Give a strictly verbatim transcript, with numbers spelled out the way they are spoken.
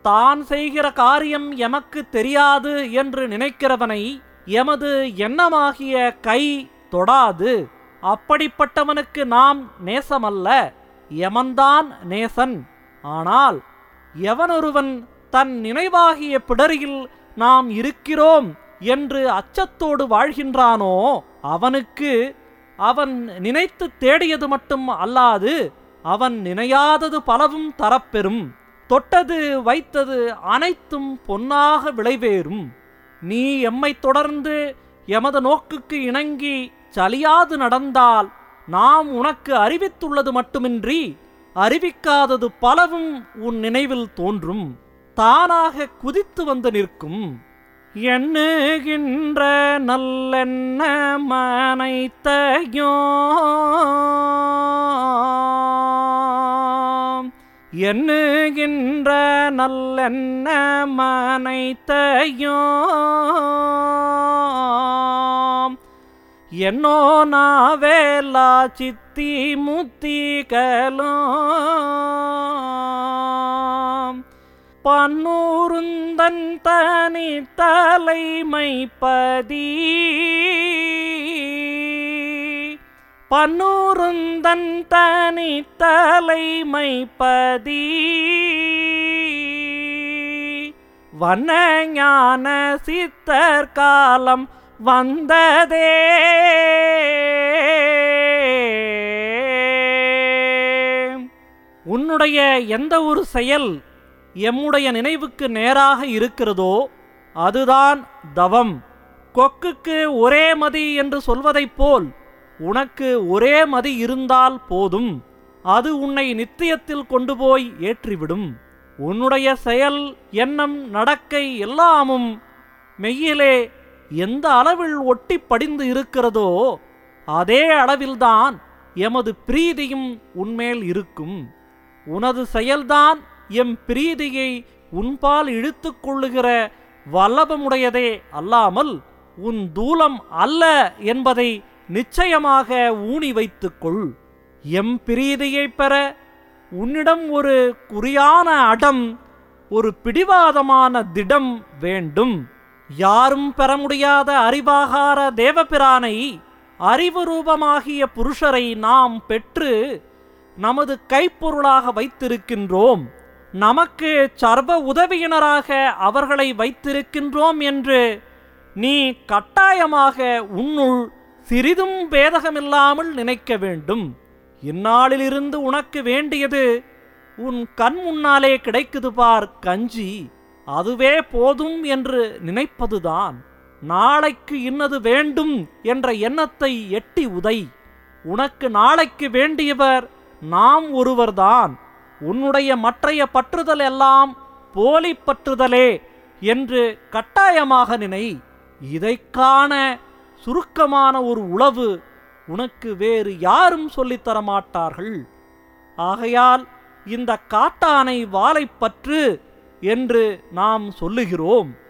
தான் செய்கிற காரியம் எமக்கு தெரியாது என்று நினைக்கிறவனை எமது எண்ணமாகிய கை தொடாது. அப்படிப்பட்டவனுக்கு நாம் நேசமல்ல, எமன்தான் நேசன். ஆனால் எவனொருவன் தன் நினைவாகிய பிடரியில் நாம் இருக்கிறோம் என்று அச்சத்தோடு வாழ்கின்றானோ அவனுக்கு அவன் நினைத்து தேடியது மட்டும் அல்லாது அவன் நினையாதது பலவும் தரப்பெறும். தொட்டது வைத்தது அனைத்தும் பொன்னாக விளைவேறும். நீ எம்மை தொடர்ந்து எமது நோக்குக்கு இணங்கி சலியாது நடந்தால் நாம் உனக்கு அறிவித்துள்ளது மட்டுமின்றி அறிவிக்காதது பலவும் உன் நினைவில் தோன்றும், தானாக குதித்து வந்து நிற்கும். எண்ணுகின்ற நல்லெண்ண மனைத்தையோ எண்ணுகின்ற நல்லெண்ண மனைத்தையோ என்னோ நாவேலா சித்தி முத்திகலோ பன்னூருந்தன் தனி தலைமைப்பதி பன்னூருந்தன் தனி தலைமைப்பதி வண்ணஞான சித்தர் காலம் வந்ததே. உன்னுடைய எந்த ஒரு செயல் எம்முடைய நினைவுக்கு நேராக இருக்கிறதோ அதுதான் தவம். கொக்குக்கு ஒரே மதி என்று சொல்வதைப் போல் உனக்கு ஒரே மதி இருந்தால் போதும், அது உன்னை நித்தியத்தில் கொண்டு போய் ஏற்றிவிடும். உன்னுடைய செயல், எண்ணம், நடக்கை எல்லாமும் மெய்யிலே எந்த அளவில் ஒட்டி படிந்து இருக்கிறதோ அதே அளவில்தான் எமது பிரீதியும் உன்மேல் இருக்கும். உனது செயல்தான் எம் பிரீதியை உன்பால் இழுத்து கொள்ளுகிற வல்லபமுடையதே அல்லாமல் உன் தூலம் அல்ல என்பதை நிச்சயமாக ஊனி வைத்துக்கொள். எம் பிரீதியை பெற உன்னிடம் ஒரு குறியான அடம், ஒரு பிடிவாதமான திடம் வேண்டும். யாரும் பெற முடியாத அறிவாகார தேவபிரானை, அறிவு ரூபமாகிய புருஷரை நாம் பெற்று நமது கைப்பொருளாக வைத்திருக்கின்றோம். நமக்கு சர்வ உதவியினராக அவர்களை வைத்திருக்கின்றோம் என்று நீ கட்டாயமாக உன்னுள் சிறிதும் பேதகமில்லாமல் நினைக்க வேண்டும். இந்நாளிலிருந்து உனக்கு வேண்டியது உன் கண் முன்னாலே கிடைக்குது பார் கஞ்சி, அதுவே போதும் என்று நினைப்பதுதான். நாளைக்கு இன்னது வேண்டும் என்ற எண்ணத்தை எட்டி உதை. உனக்கு நாளைக்கு வேண்டியவர் நாம் ஒருவர்தான். உன்னுடைய மற்றைய பற்றுதல் எல்லாம் போலி பற்றுதலே என்று கட்டாயமாக நினை. இதைக் காண சுருக்கமான ஒரு உளவு உனக்கு வேறு யாரும் சொல்லித்தர மாட்டார்கள். ஆகையால் இந்த காட்டானை வாலைப்பற்று என்று நாம் சொல்லுகிறோம்.